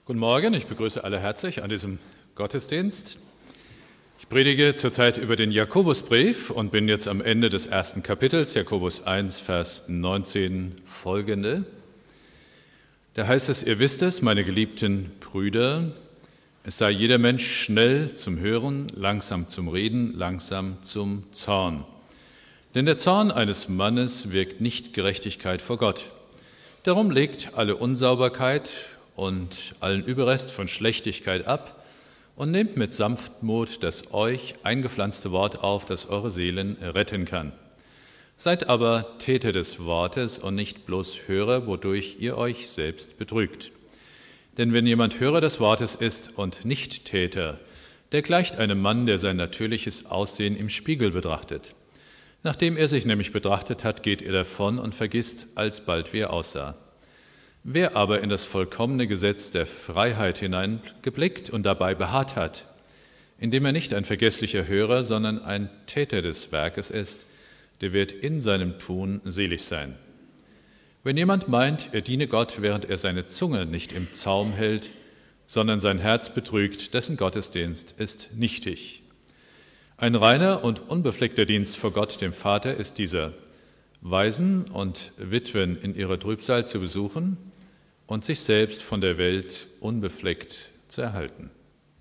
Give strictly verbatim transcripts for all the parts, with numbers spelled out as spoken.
Guten Morgen, ich begrüße alle herzlich an diesem Gottesdienst. Ich predige zurzeit über den Jakobusbrief und bin jetzt am Ende des ersten Kapitels, Jakobus eins, Vers neunzehn folgende. Da heißt es, ihr wisst es, meine geliebten Brüder, es sei jeder Mensch schnell zum Hören, langsam zum Reden, langsam zum Zorn. Denn der Zorn eines Mannes wirkt nicht Gerechtigkeit vor Gott. Darum legt alle Unsauberkeit und allen Überrest von Schlechtigkeit ab und nehmt mit Sanftmut das euch eingepflanzte Wort auf, das eure Seelen retten kann. Seid aber Täter des Wortes und nicht bloß Hörer, wodurch ihr euch selbst betrügt. Denn wenn jemand Hörer des Wortes ist und nicht Täter, der gleicht einem Mann, der sein natürliches Aussehen im Spiegel betrachtet. Nachdem er sich nämlich betrachtet hat, geht er davon und vergisst alsbald, wie er aussah. Wer aber in das vollkommene Gesetz der Freiheit hineingeblickt und dabei beharrt hat, indem er nicht ein vergesslicher Hörer, sondern ein Täter des Werkes ist, der wird in seinem Tun selig sein. Wenn jemand meint, er diene Gott, während er seine Zunge nicht im Zaum hält, sondern sein Herz betrügt, dessen Gottesdienst ist nichtig. Ein reiner und unbefleckter Dienst vor Gott, dem Vater, ist dieser: Waisen und Witwen in ihrer Trübsal zu besuchen und sich selbst von der Welt unbefleckt zu erhalten.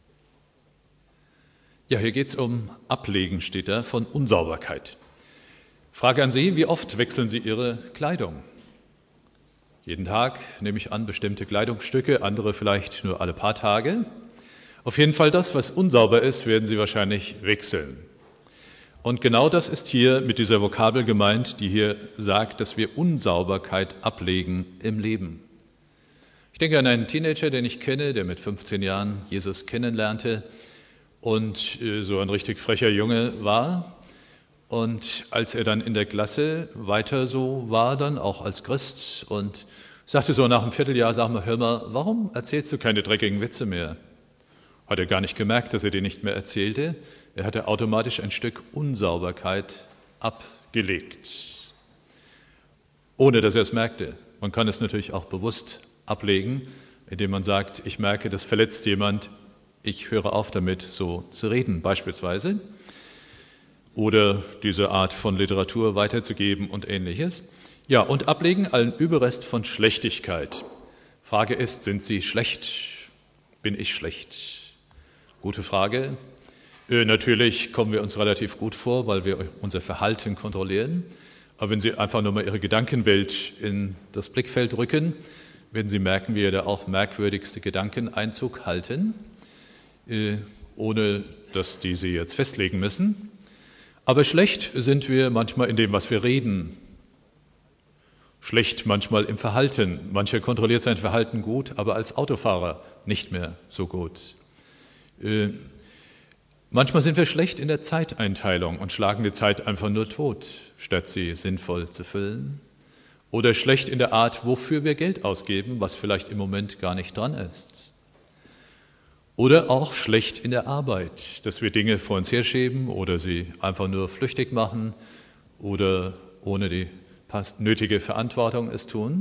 Ja, hier geht es um Ablegen, steht da, von Unsauberkeit. Frage an Sie, wie oft wechseln Sie Ihre Kleidung? Jeden Tag nehme ich an, bestimmte Kleidungsstücke, andere vielleicht nur alle paar Tage. Auf jeden Fall das, was unsauber ist, werden Sie wahrscheinlich wechseln. Und genau das ist hier mit dieser Vokabel gemeint, die hier sagt, dass wir Unsauberkeit ablegen im Leben. Ich denke an einen Teenager, den ich kenne, der mit fünfzehn Jahren Jesus kennenlernte und so ein richtig frecher Junge war. Und als er dann in der Klasse weiter so war, dann auch als Christ, und sagte so nach einem Vierteljahr, sag mal, hör mal, warum erzählst du keine dreckigen Witze mehr? Hat er gar nicht gemerkt, dass er die nicht mehr erzählte. Er hatte automatisch ein Stück Unsauberkeit abgelegt, ohne dass er es merkte. Man kann es natürlich auch bewusst ablegen, indem man sagt, ich merke, das verletzt jemand, ich höre auf damit, so zu reden beispielsweise. Oder diese Art von Literatur weiterzugeben und Ähnliches. Ja, und ablegen allen Überrest von Schlechtigkeit. Frage ist, sind Sie schlecht? Bin ich schlecht? Gute Frage. Äh, natürlich kommen wir uns relativ gut vor, weil wir unser Verhalten kontrollieren. Aber wenn Sie einfach nur mal Ihre Gedankenwelt in das Blickfeld rücken, werden Sie merken, wie da auch merkwürdigste Gedanken Einzug halten, äh, ohne dass die Sie jetzt festlegen müssen. Aber schlecht sind wir manchmal in dem, was wir reden. Schlecht manchmal im Verhalten. Mancher kontrolliert sein Verhalten gut, aber als Autofahrer nicht mehr so gut. Äh, manchmal sind wir schlecht in der Zeiteinteilung und schlagen die Zeit einfach nur tot, statt sie sinnvoll zu füllen. Oder schlecht in der Art, wofür wir Geld ausgeben, was vielleicht im Moment gar nicht dran ist. Oder auch schlecht in der Arbeit, dass wir Dinge vor uns herschieben oder sie einfach nur flüchtig machen oder ohne die nötige Verantwortung es tun.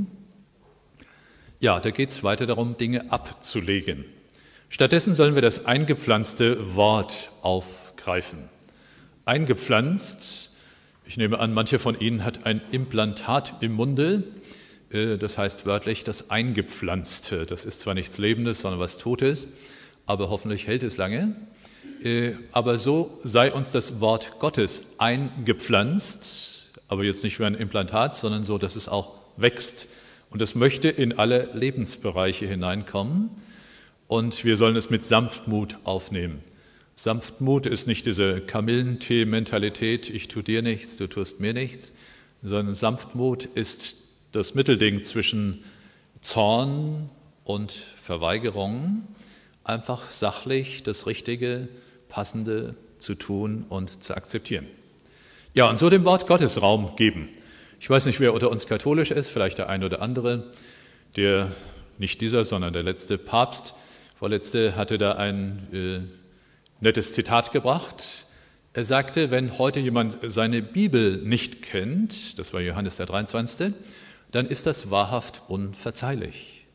Ja, da geht es weiter darum, Dinge abzulegen. Stattdessen sollen wir das eingepflanzte Wort aufgreifen. Eingepflanzt, ich nehme an, manche von Ihnen hat ein Implantat im Munde, das heißt wörtlich das Eingepflanzte. Das ist zwar nichts Lebendes, sondern was Totes, aber hoffentlich hält es lange. Aber so sei uns das Wort Gottes eingepflanzt, aber jetzt nicht wie ein Implantat, sondern so, dass es auch wächst. Und es möchte in alle Lebensbereiche hineinkommen. Und wir sollen es mit Sanftmut aufnehmen. Sanftmut ist nicht diese Kamillentee-Mentalität, ich tue dir nichts, du tust mir nichts, sondern Sanftmut ist das Mittelding zwischen Zorn und Verweigerung, einfach sachlich das Richtige, Passende zu tun und zu akzeptieren. Ja, und so dem Wort Gottes Raum geben. Ich weiß nicht, wer unter uns katholisch ist, vielleicht der ein oder andere, der, nicht dieser, sondern der letzte Papst, vorletzte, hatte da ein äh, nettes Zitat gebracht. Er sagte, wenn heute jemand seine Bibel nicht kennt, das war Johannes der dreiundzwanzigste, dann ist das wahrhaft unverzeihlich.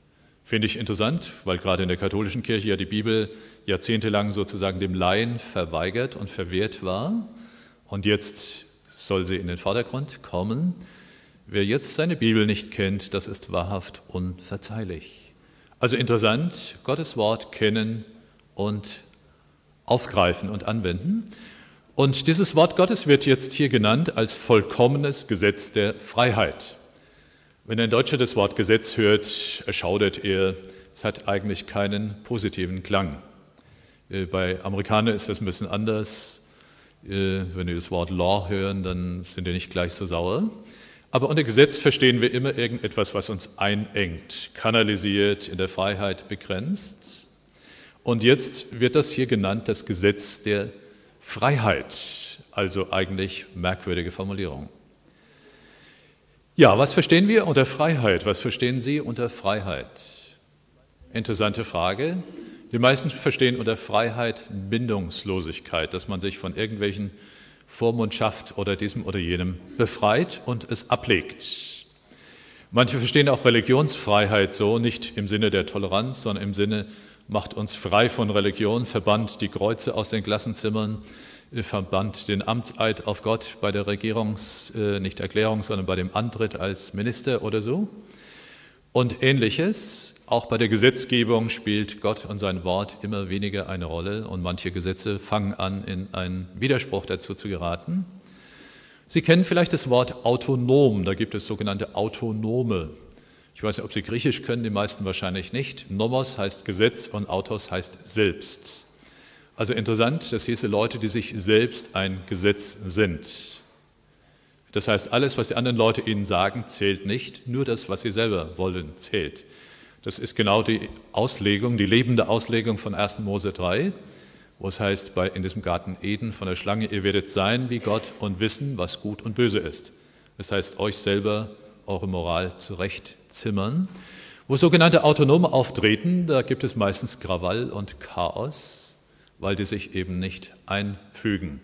Finde ich interessant, weil gerade in der katholischen Kirche ja die Bibel jahrzehntelang sozusagen dem Laien verweigert und verwehrt war. Und jetzt soll sie in den Vordergrund kommen. Wer jetzt seine Bibel nicht kennt, das ist wahrhaft unverzeihlich. Also interessant, Gottes Wort kennen und aufgreifen und anwenden. Und dieses Wort Gottes wird jetzt hier genannt als vollkommenes Gesetz der Freiheit. Wenn ein Deutscher das Wort Gesetz hört, erschaudert er, es hat eigentlich keinen positiven Klang. Bei Amerikanern ist das ein bisschen anders. Wenn die das Wort Law hören, dann sind die nicht gleich so sauer. Aber unter Gesetz verstehen wir immer irgendetwas, was uns einengt, kanalisiert, in der Freiheit begrenzt. Und jetzt wird das hier genannt, das Gesetz der Freiheit, also eigentlich merkwürdige Formulierung. Ja, was verstehen wir unter Freiheit? Was verstehen Sie unter Freiheit? Interessante Frage. Die meisten verstehen unter Freiheit Bindungslosigkeit, dass man sich von irgendwelchen Vormundschaft oder diesem oder jenem befreit und es ablegt. Manche verstehen auch Religionsfreiheit so, nicht im Sinne der Toleranz, sondern im Sinne, macht uns frei von Religion, verbannt die Kreuze aus den Klassenzimmern, verbannt den Amtseid auf Gott bei der Regierungs-, äh, nicht Erklärung, sondern bei dem Antritt als Minister oder so. Und Ähnliches, auch bei der Gesetzgebung spielt Gott und sein Wort immer weniger eine Rolle und manche Gesetze fangen an, in einen Widerspruch dazu zu geraten. Sie kennen vielleicht das Wort autonom, da gibt es sogenannte Autonome. Ich weiß nicht, ob Sie Griechisch können, die meisten wahrscheinlich nicht. Nomos heißt Gesetz und Autos heißt selbst. Also interessant, das hieße Leute, die sich selbst ein Gesetz sind. Das heißt, alles, was die anderen Leute ihnen sagen, zählt nicht, nur das, was sie selber wollen, zählt. Das ist genau die Auslegung, die lebende Auslegung von ersten Mose drei, wo es heißt, bei, in diesem Garten Eden von der Schlange, ihr werdet sein wie Gott und wissen, was gut und böse ist. Das heißt, euch selber eure Moral zurechtzimmern. Wo sogenannte Autonome auftreten, da gibt es meistens Krawall und Chaos, weil die sich eben nicht einfügen.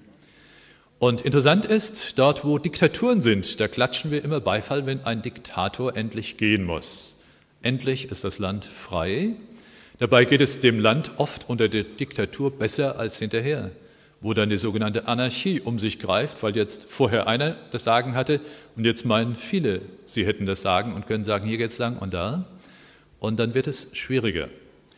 Und interessant ist, dort wo Diktaturen sind, da klatschen wir immer Beifall, wenn ein Diktator endlich gehen muss. Endlich ist das Land frei. Dabei geht es dem Land oft unter der Diktatur besser als hinterher, wo dann die sogenannte Anarchie um sich greift, weil jetzt vorher einer das Sagen hatte und jetzt meinen viele, sie hätten das Sagen und können sagen, hier geht's lang und da. Und dann wird es schwieriger.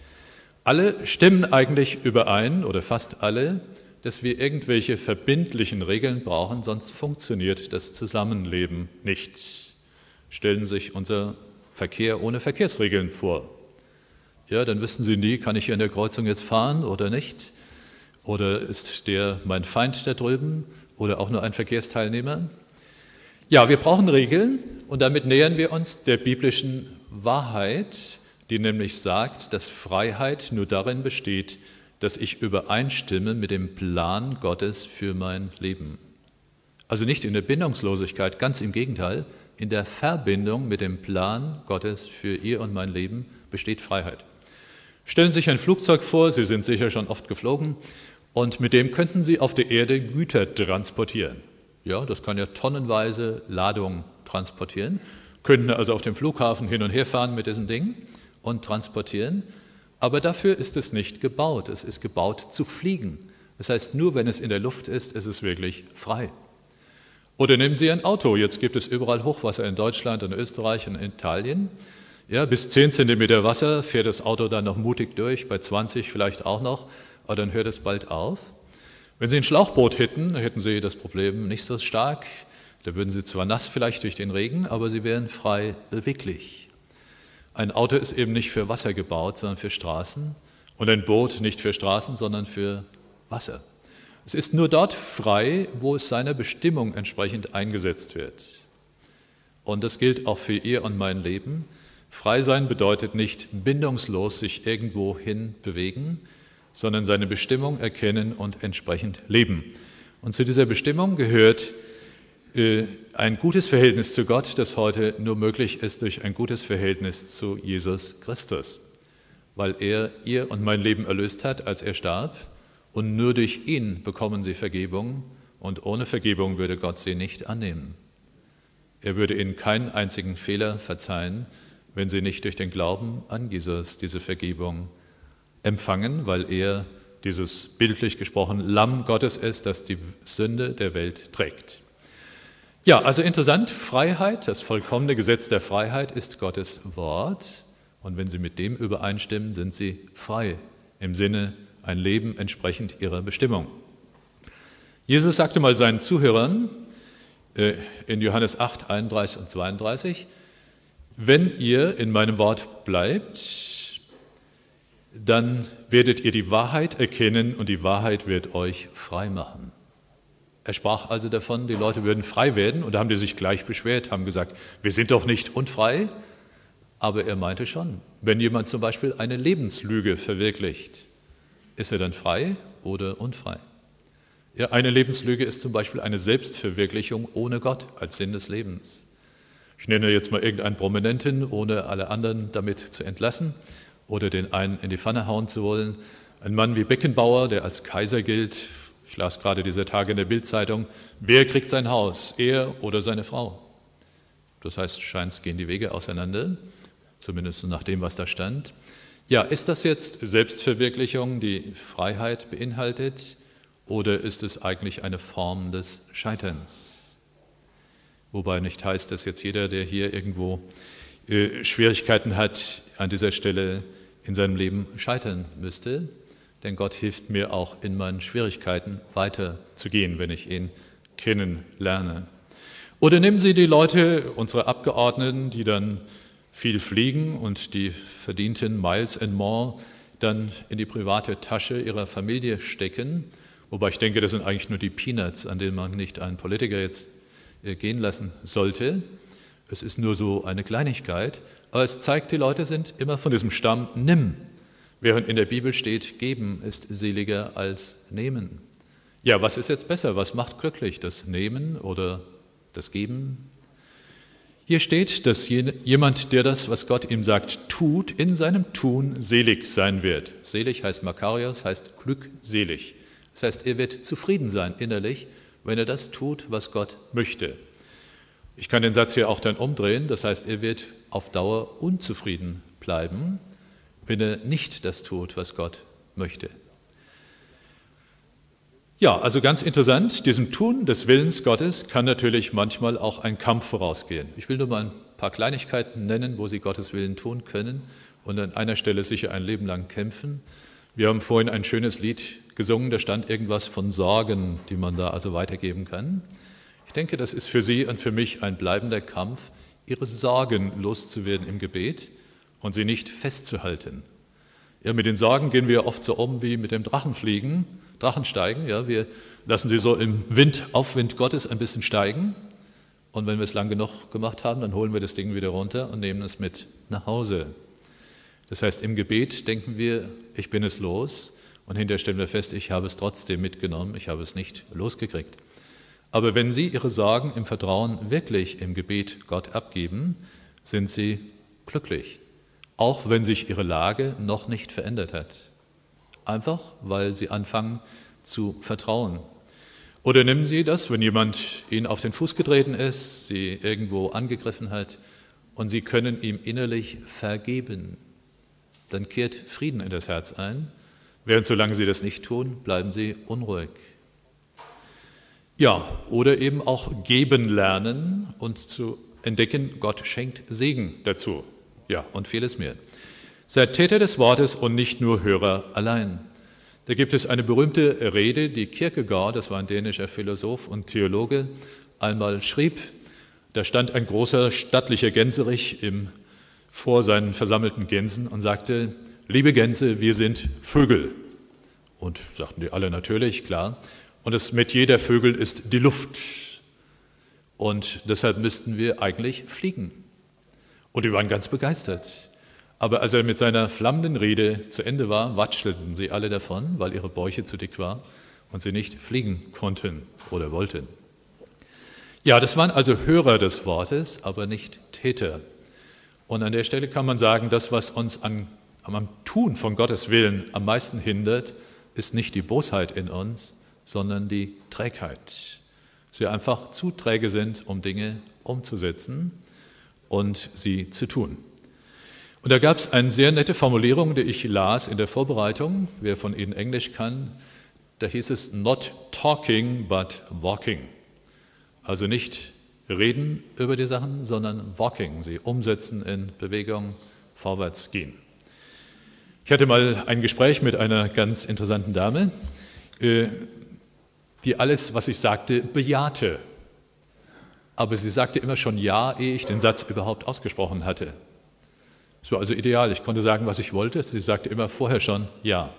Alle stimmen eigentlich überein, oder fast alle, dass wir irgendwelche verbindlichen Regeln brauchen, sonst funktioniert das Zusammenleben nicht. Stellen Sie sich unser Verkehr ohne Verkehrsregeln vor. Ja, dann wissen Sie nie, kann ich hier an der Kreuzung jetzt fahren oder nicht? Oder ist der mein Feind da drüben oder auch nur ein Verkehrsteilnehmer? Ja, wir brauchen Regeln und damit nähern wir uns der biblischen Wahrheit, die nämlich sagt, dass Freiheit nur darin besteht, dass ich übereinstimme mit dem Plan Gottes für mein Leben. Also nicht in der Bindungslosigkeit, ganz im Gegenteil, in der Verbindung mit dem Plan Gottes für Ihr und mein Leben besteht Freiheit. Stellen Sie sich ein Flugzeug vor, Sie sind sicher schon oft geflogen, und mit dem könnten Sie auf der Erde Güter transportieren. Ja, das kann ja tonnenweise Ladung transportieren, könnten also auf dem Flughafen hin und her fahren mit diesem Ding und transportieren, aber dafür ist es nicht gebaut. Es ist gebaut zu fliegen. Das heißt, nur wenn es in der Luft ist, ist es wirklich frei. Oder nehmen Sie ein Auto. Jetzt gibt es überall Hochwasser in Deutschland, in Österreich und in Italien. Ja, bis zehn Zentimeter Wasser fährt das Auto dann noch mutig durch, bei zwanzig vielleicht auch noch, aber dann hört es bald auf. Wenn Sie ein Schlauchboot hätten, hätten Sie das Problem nicht so stark. Da würden Sie zwar nass vielleicht durch den Regen, aber Sie wären frei beweglich. Ein Auto ist eben nicht für Wasser gebaut, sondern für Straßen. Und ein Boot nicht für Straßen, sondern für Wasser. Es ist nur dort frei, wo es seiner Bestimmung entsprechend eingesetzt wird. Und das gilt auch für Ihr und mein Leben. Frei sein bedeutet nicht bindungslos sich irgendwo hin bewegen, sondern seine Bestimmung erkennen und entsprechend leben. Und zu dieser Bestimmung gehört ein gutes Verhältnis zu Gott, das heute nur möglich ist durch ein gutes Verhältnis zu Jesus Christus, weil er Ihr und mein Leben erlöst hat, als er starb, und nur durch ihn bekommen Sie Vergebung, und ohne Vergebung würde Gott sie nicht annehmen. Er würde Ihnen keinen einzigen Fehler verzeihen, wenn sie nicht durch den Glauben an Jesus diese Vergebung empfangen, weil er dieses bildlich gesprochen Lamm Gottes ist, das die Sünde der Welt trägt. Ja, also interessant, Freiheit, das vollkommene Gesetz der Freiheit ist Gottes Wort. Und wenn Sie mit dem übereinstimmen, sind Sie frei im Sinne ein Leben entsprechend Ihrer Bestimmung. Jesus sagte mal seinen Zuhörern äh, in Johannes acht, einunddreißig und zweiunddreißig, wenn ihr in meinem Wort bleibt, dann werdet ihr die Wahrheit erkennen und die Wahrheit wird euch frei machen. Er sprach also davon, die Leute würden frei werden und da haben die sich gleich beschwert, haben gesagt, wir sind doch nicht unfrei. Aber er meinte schon, wenn jemand zum Beispiel eine Lebenslüge verwirklicht, ist er dann frei oder unfrei? Ja, eine Lebenslüge ist zum Beispiel eine Selbstverwirklichung ohne Gott als Sinn des Lebens. Ich nenne jetzt mal irgendeinen Prominenten, ohne alle anderen damit zu entlassen oder den einen in die Pfanne hauen zu wollen. Ein Mann wie Beckenbauer, der als Kaiser gilt. Ich las gerade dieser Tage in der Bild-Zeitung, wer kriegt sein Haus, er oder seine Frau? Das heißt, scheint gehen die Wege auseinander, zumindest nach dem, was da stand. Ja, ist das jetzt Selbstverwirklichung, die Freiheit beinhaltet, oder ist es eigentlich eine Form des Scheiterns? Wobei nicht heißt, dass jetzt jeder, der hier irgendwo äh, Schwierigkeiten hat, an dieser Stelle in seinem Leben scheitern müsste. Denn Gott hilft mir auch in meinen Schwierigkeiten weiterzugehen, wenn ich ihn kennenlerne. Oder nehmen Sie die Leute, unsere Abgeordneten, die dann viel fliegen und die verdienten Miles and More dann in die private Tasche ihrer Familie stecken. Wobei ich denke, das sind eigentlich nur die Peanuts, an denen man nicht einen Politiker jetzt gehen lassen sollte. Es ist nur so eine Kleinigkeit, aber es zeigt, die Leute sind immer von diesem Stamm nimm. Während in der Bibel steht, geben ist seliger als nehmen. Ja, was ist jetzt besser? Was macht glücklich? Das Nehmen oder das Geben? Hier steht, dass jemand, der das, was Gott ihm sagt, tut, in seinem Tun selig sein wird. Selig heißt Makarios, heißt glückselig. Das heißt, er wird zufrieden sein innerlich, wenn er das tut, was Gott möchte. Ich kann den Satz hier auch dann umdrehen, das heißt, er wird auf Dauer unzufrieden bleiben, wenn er nicht das tut, was Gott möchte. Ja, also ganz interessant, diesem Tun des Willens Gottes kann natürlich manchmal auch ein Kampf vorausgehen. Ich will nur mal ein paar Kleinigkeiten nennen, wo Sie Gottes Willen tun können und an einer Stelle sicher ein Leben lang kämpfen. Wir haben vorhin ein schönes Lied gesungen, da stand irgendwas von Sorgen, die man da also weitergeben kann. Ich denke, das ist für Sie und für mich ein bleibender Kampf, Ihre Sorgen loszuwerden im Gebet und sie nicht festzuhalten. Ja, mit den Sorgen gehen wir oft so um wie mit dem Drachenfliegen, Drachensteigen. Ja, wir lassen sie so im Wind, Aufwind Gottes ein bisschen steigen und wenn wir es lang genug gemacht haben, dann holen wir das Ding wieder runter und nehmen es mit nach Hause. Das heißt, im Gebet denken wir, ich bin es los und hinterher stellen wir fest, ich habe es trotzdem mitgenommen, ich habe es nicht losgekriegt. Aber wenn Sie Ihre Sorgen im Vertrauen wirklich im Gebet Gott abgeben, sind Sie glücklich. Auch wenn sich ihre Lage noch nicht verändert hat. Einfach, weil sie anfangen zu vertrauen. Oder nehmen Sie das, wenn jemand Ihnen auf den Fuß getreten ist, Sie irgendwo angegriffen hat und Sie können ihm innerlich vergeben. Dann kehrt Frieden in das Herz ein. Während solange Sie das nicht tun, bleiben Sie unruhig. Ja, oder eben auch geben lernen und zu entdecken, Gott schenkt Segen dazu. Ja, und vieles mehr. Seid Täter des Wortes und nicht nur Hörer allein. Da gibt es eine berühmte Rede, die Kierkegaard, das war ein dänischer Philosoph und Theologe, einmal schrieb. Da stand ein großer, stattlicher Gänserich im, vor seinen versammelten Gänsen und sagte, liebe Gänse, wir sind Vögel. Und sagten die alle natürlich, klar. Und das Metier der Vögel ist die Luft. Und deshalb müssten wir eigentlich fliegen. Und die waren ganz begeistert. Aber als er mit seiner flammenden Rede zu Ende war, watschelten sie alle davon, weil ihre Bäuche zu dick war und sie nicht fliegen konnten oder wollten. Ja, das waren also Hörer des Wortes, aber nicht Täter. Und an der Stelle kann man sagen, das, was uns an, am Tun von Gottes Willen am meisten hindert, ist nicht die Bosheit in uns, sondern die Trägheit. Dass wir einfach zu träge sind, um Dinge umzusetzen und sie zu tun. Und da gab es eine sehr nette Formulierung, die ich las in der Vorbereitung, wer von Ihnen Englisch kann, da hieß es not talking, but walking. Also nicht reden über die Sachen, sondern walking, sie umsetzen in Bewegung, vorwärts gehen. Ich hatte mal ein Gespräch mit einer ganz interessanten Dame, die alles, was ich sagte, bejahte. Aber sie sagte immer schon Ja, ehe ich den Satz überhaupt ausgesprochen hatte. So, also ideal, ich konnte sagen, was ich wollte. Sie sagte immer vorher schon Ja.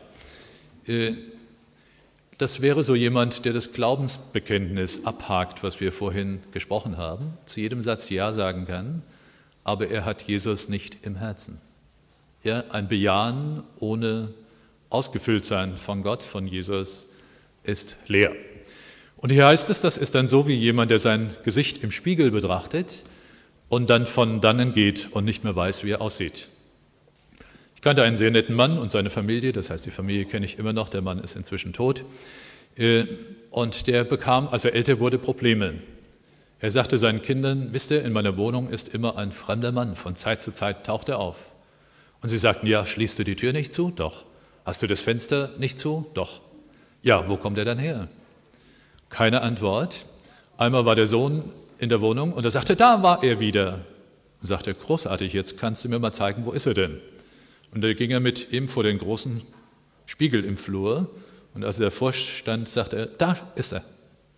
Das wäre so jemand, der das Glaubensbekenntnis abhakt, was wir vorhin gesprochen haben, zu jedem Satz Ja sagen kann, aber er hat Jesus nicht im Herzen. Ja, ein Bejahen ohne ausgefüllt sein von Gott, von Jesus, ist leer. Und hier heißt es, das ist dann so wie jemand, der sein Gesicht im Spiegel betrachtet und dann von dannen geht und nicht mehr weiß, wie er aussieht. Ich kannte einen sehr netten Mann und seine Familie, das heißt, die Familie kenne ich immer noch, der Mann ist inzwischen tot. Und der bekam, als er älter wurde, Probleme. Er sagte seinen Kindern, wisst ihr, in meiner Wohnung ist immer ein fremder Mann, von Zeit zu Zeit taucht er auf. Und sie sagten, ja, schließt du die Tür nicht zu? Doch. Hast du das Fenster nicht zu? Doch. Ja, wo kommt er dann her? Keine Antwort. Einmal war der Sohn in der Wohnung und er sagte, da war er wieder. Und sagte, großartig, jetzt kannst du mir mal zeigen, wo ist er denn? Und da ging er mit ihm vor den großen Spiegel im Flur und als er davor stand, sagte er, da ist er.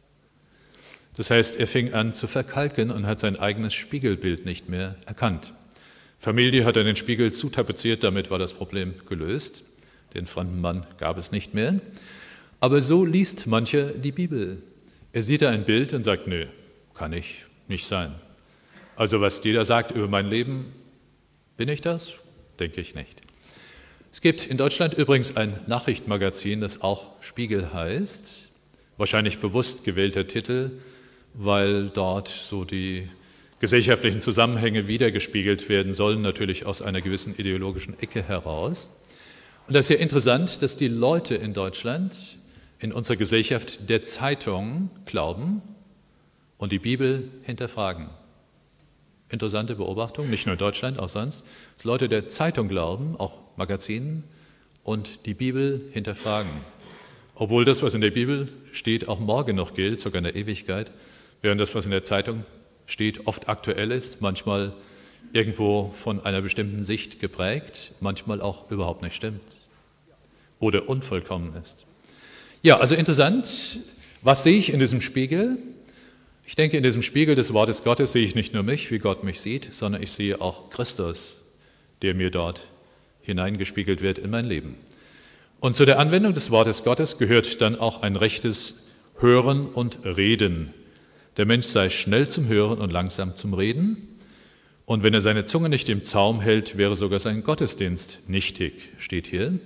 Das heißt, er fing an zu verkalken und hat sein eigenes Spiegelbild nicht mehr erkannt. Familie hat er den Spiegel zutapeziert, damit war das Problem gelöst. Den fremden Mann gab es nicht mehr. Aber so liest mancher die Bibel. Er sieht da ein Bild und sagt, nö, kann ich nicht sein. Also was jeder sagt über mein Leben, bin ich das? Denke ich nicht. Es gibt in Deutschland übrigens ein Nachrichtenmagazin, das auch Spiegel heißt. Wahrscheinlich bewusst gewählter Titel, weil dort so die gesellschaftlichen Zusammenhänge wiedergespiegelt werden sollen, natürlich aus einer gewissen ideologischen Ecke heraus. Und das ist ja interessant, dass die Leute in Deutschland, in unserer Gesellschaft der Zeitung glauben und die Bibel hinterfragen. Interessante Beobachtung, nicht nur in Deutschland, auch sonst, dass Leute der Zeitung glauben, auch Magazinen, und die Bibel hinterfragen. Obwohl das, was in der Bibel steht, auch morgen noch gilt, sogar in der Ewigkeit, während das, was in der Zeitung steht, oft aktuell ist, manchmal irgendwo von einer bestimmten Sicht geprägt, manchmal auch überhaupt nicht stimmt oder unvollkommen ist. Ja, also interessant, was sehe ich in diesem Spiegel? Ich denke, in diesem Spiegel des Wortes Gottes sehe ich nicht nur mich, wie Gott mich sieht, sondern ich sehe auch Christus, der mir dort hineingespiegelt wird in mein Leben. Und zu der Anwendung des Wortes Gottes gehört dann auch ein rechtes Hören und Reden. Der Mensch sei schnell zum Hören und langsam zum Reden. Und wenn er seine Zunge nicht im Zaum hält, wäre sogar sein Gottesdienst nichtig, steht hier.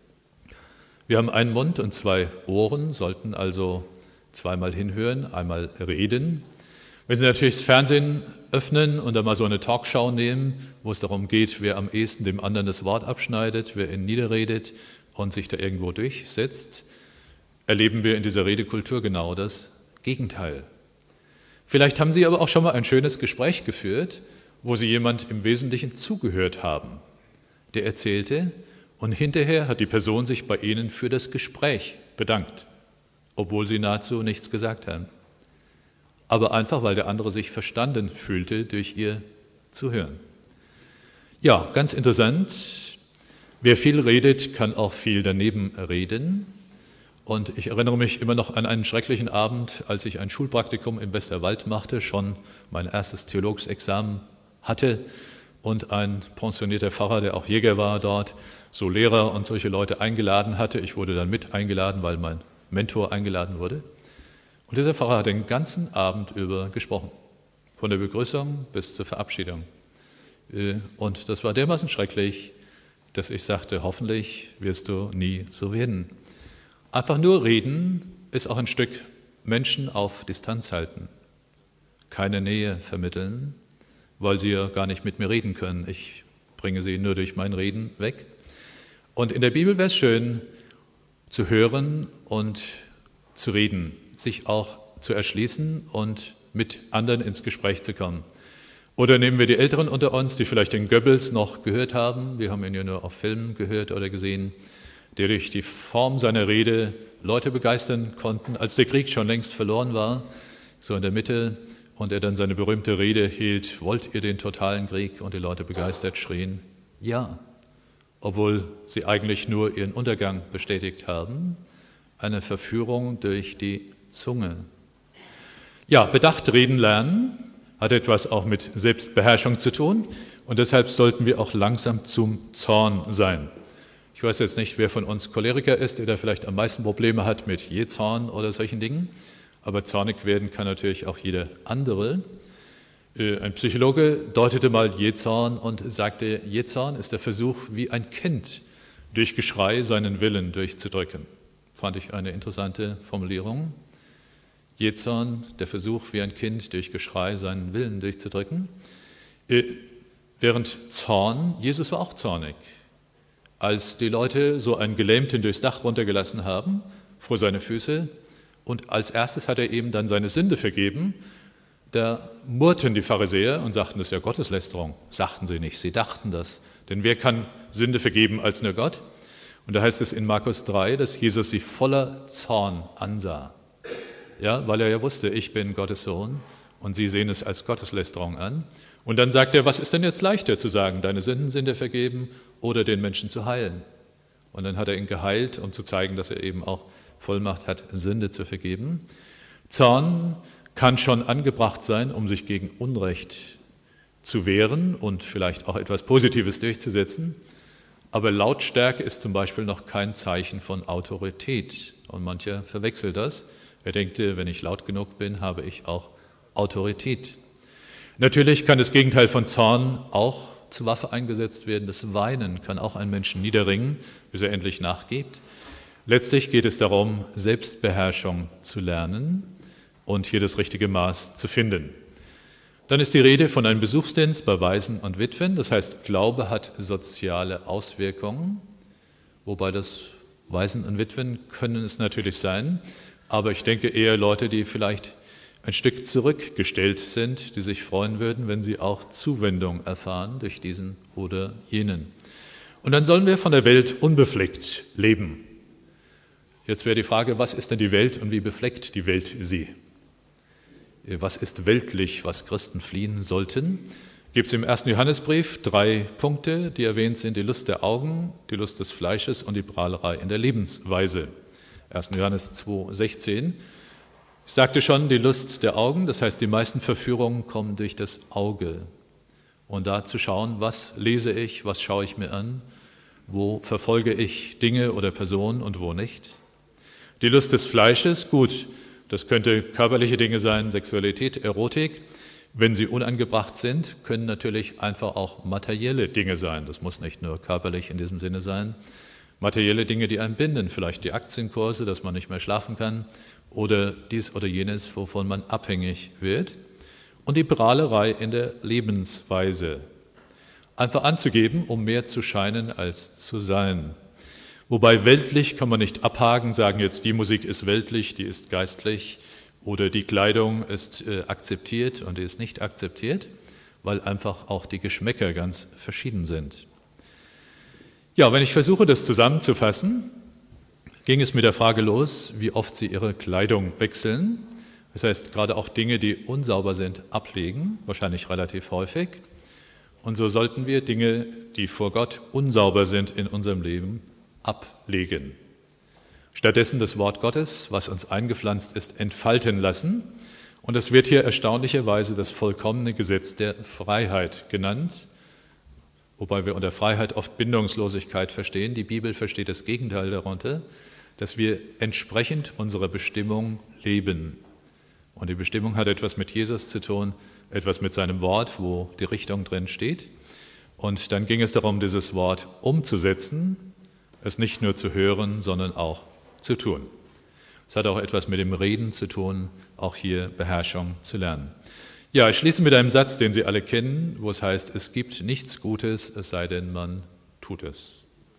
Wir haben einen Mund und zwei Ohren, sollten also zweimal hinhören, einmal reden. Wenn Sie natürlich das Fernsehen öffnen und dann mal so eine Talkshow nehmen, wo es darum geht, wer am ehesten dem anderen das Wort abschneidet, wer ihn niederredet und sich da irgendwo durchsetzt, erleben wir in dieser Redekultur genau das Gegenteil. Vielleicht haben Sie aber auch schon mal ein schönes Gespräch geführt, wo Sie jemand im Wesentlichen zugehört haben. Der erzählte und hinterher hat die Person sich bei Ihnen für das Gespräch bedankt, obwohl Sie nahezu nichts gesagt haben. Aber einfach, weil der andere sich verstanden fühlte durch Ihr Zuhören. Ja, ganz interessant. Wer viel redet, kann auch viel daneben reden. Und ich erinnere mich immer noch an einen schrecklichen Abend, als ich ein Schulpraktikum im Westerwald machte, schon mein erstes Theologsexamen hatte und ein pensionierter Pfarrer, der auch Jäger war dort, so Lehrer und solche Leute eingeladen hatte. Ich wurde dann mit eingeladen, weil mein Mentor eingeladen wurde. Und dieser Pfarrer hat den ganzen Abend über gesprochen, von der Begrüßung bis zur Verabschiedung. Und das war dermaßen schrecklich, dass ich sagte, hoffentlich wirst du nie so werden. Einfach nur reden ist auch ein Stück Menschen auf Distanz halten, keine Nähe vermitteln, weil sie ja gar nicht mit mir reden können. Ich bringe sie nur durch mein Reden weg. Und in der Bibel wäre es schön, zu hören und zu reden, sich auch zu erschließen und mit anderen ins Gespräch zu kommen. Oder nehmen wir die Älteren unter uns, die vielleicht den Goebbels noch gehört haben. Wir haben ihn ja nur auf Filmen gehört oder gesehen, der durch die Form seiner Rede Leute begeistern konnten, als der Krieg schon längst verloren war, so in der Mitte, und er dann seine berühmte Rede hielt: Wollt ihr den totalen Krieg? Und die Leute begeistert schrien: Ja, obwohl sie eigentlich nur ihren Untergang bestätigt haben, eine Verführung durch die Zunge. Ja, bedacht reden lernen hat etwas auch mit Selbstbeherrschung zu tun, und deshalb sollten wir auch langsam zum Zorn sein. Ich weiß jetzt nicht, wer von uns Choleriker ist, der da vielleicht am meisten Probleme hat mit Jähzorn oder solchen Dingen, aber zornig werden kann natürlich auch jeder andere. Ein Psychologe deutete mal Jähzorn und sagte, Jähzorn ist der Versuch, wie ein Kind durch Geschrei seinen Willen durchzudrücken. Fand ich eine interessante Formulierung. Jähzorn, der Versuch, wie ein Kind durch Geschrei seinen Willen durchzudrücken. Während Zorn, Jesus war auch zornig. Als die Leute so einen Gelähmten durchs Dach runtergelassen haben, vor seine Füße, und als erstes hat er ihm dann seine Sünde vergeben, da murrten die Pharisäer und sagten, das ist ja Gotteslästerung. Sagten sie nicht, sie dachten das. Denn wer kann Sünde vergeben als nur Gott? Und da heißt es in Markus drei, dass Jesus sie voller Zorn ansah. Ja, weil er ja wusste, ich bin Gottes Sohn, und sie sehen es als Gotteslästerung an. Und dann sagt er, was ist denn jetzt leichter zu sagen, deine Sünden sind dir vergeben oder den Menschen zu heilen? Und dann hat er ihn geheilt, um zu zeigen, dass er eben auch Vollmacht hat, Sünde zu vergeben. Zorn kann schon angebracht sein, um sich gegen Unrecht zu wehren und vielleicht auch etwas Positives durchzusetzen. Aber Lautstärke ist zum Beispiel noch kein Zeichen von Autorität. Und mancher verwechselt das. Er denkt, wenn ich laut genug bin, habe ich auch Autorität. Natürlich kann das Gegenteil von Zorn auch zur Waffe eingesetzt werden. Das Weinen kann auch einen Menschen niederringen, bis er endlich nachgibt. Letztlich geht es darum, Selbstbeherrschung zu lernen und hier das richtige Maß zu finden. Dann ist die Rede von einem Besuchsdienst bei Waisen und Witwen. Das heißt, Glaube hat soziale Auswirkungen, wobei das Waisen und Witwen können es natürlich sein, aber ich denke eher Leute, die vielleicht ein Stück zurückgestellt sind, die sich freuen würden, wenn sie auch Zuwendung erfahren durch diesen oder jenen. Und dann sollen wir von der Welt unbefleckt leben. Jetzt wäre die Frage, was ist denn die Welt und wie befleckt die Welt sie? Was ist weltlich, was Christen fliehen sollten? Gibt es im ersten Johannesbrief drei Punkte, die erwähnt sind: die Lust der Augen, die Lust des Fleisches und die Prahlerei in der Lebensweise. ersten Johannes zwei, sechzehn. Ich sagte schon, die Lust der Augen, das heißt, die meisten Verführungen kommen durch das Auge. Und da zu schauen, was lese ich, was schaue ich mir an, wo verfolge ich Dinge oder Personen und wo nicht. Die Lust des Fleisches, gut, das könnte körperliche Dinge sein, Sexualität, Erotik. Wenn sie unangebracht sind, können natürlich einfach auch materielle Dinge sein. Das muss nicht nur körperlich in diesem Sinne sein. Materielle Dinge, die einen binden, vielleicht die Aktienkurse, dass man nicht mehr schlafen kann, oder dies oder jenes, wovon man abhängig wird. Und die Prahlerei in der Lebensweise. Einfach anzugeben, um mehr zu scheinen als zu sein. Wobei weltlich kann man nicht abhaken, sagen jetzt, die Musik ist weltlich, die ist geistlich, oder die Kleidung ist äh, akzeptiert und die ist nicht akzeptiert, weil einfach auch die Geschmäcker ganz verschieden sind. Ja, wenn ich versuche, das zusammenzufassen, ging es mit der Frage los, wie oft Sie Ihre Kleidung wechseln. Das heißt, gerade auch Dinge, die unsauber sind, ablegen, wahrscheinlich relativ häufig. Und so sollten wir Dinge, die vor Gott unsauber sind in unserem Leben, ablegen. Stattdessen das Wort Gottes, was uns eingepflanzt ist, entfalten lassen. Und es wird hier erstaunlicherweise das vollkommene Gesetz der Freiheit genannt, wobei wir unter Freiheit oft Bindungslosigkeit verstehen. Die Bibel versteht das Gegenteil darunter, dass wir entsprechend unserer Bestimmung leben. Und die Bestimmung hat etwas mit Jesus zu tun, etwas mit seinem Wort, wo die Richtung drin steht. Und dann ging es darum, dieses Wort umzusetzen, es nicht nur zu hören, sondern auch zu tun. Es hat auch etwas mit dem Reden zu tun, auch hier Beherrschung zu lernen. Ja, ich schließe mit einem Satz, den Sie alle kennen, wo es heißt, es gibt nichts Gutes, es sei denn, man tut es.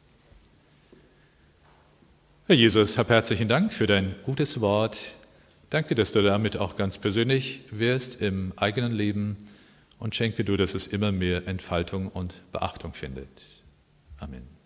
Herr Jesus, hab herzlichen Dank für dein gutes Wort. Danke, dass du damit auch ganz persönlich wirst im eigenen Leben und schenke du, dass es immer mehr Entfaltung und Beachtung findet. Amen.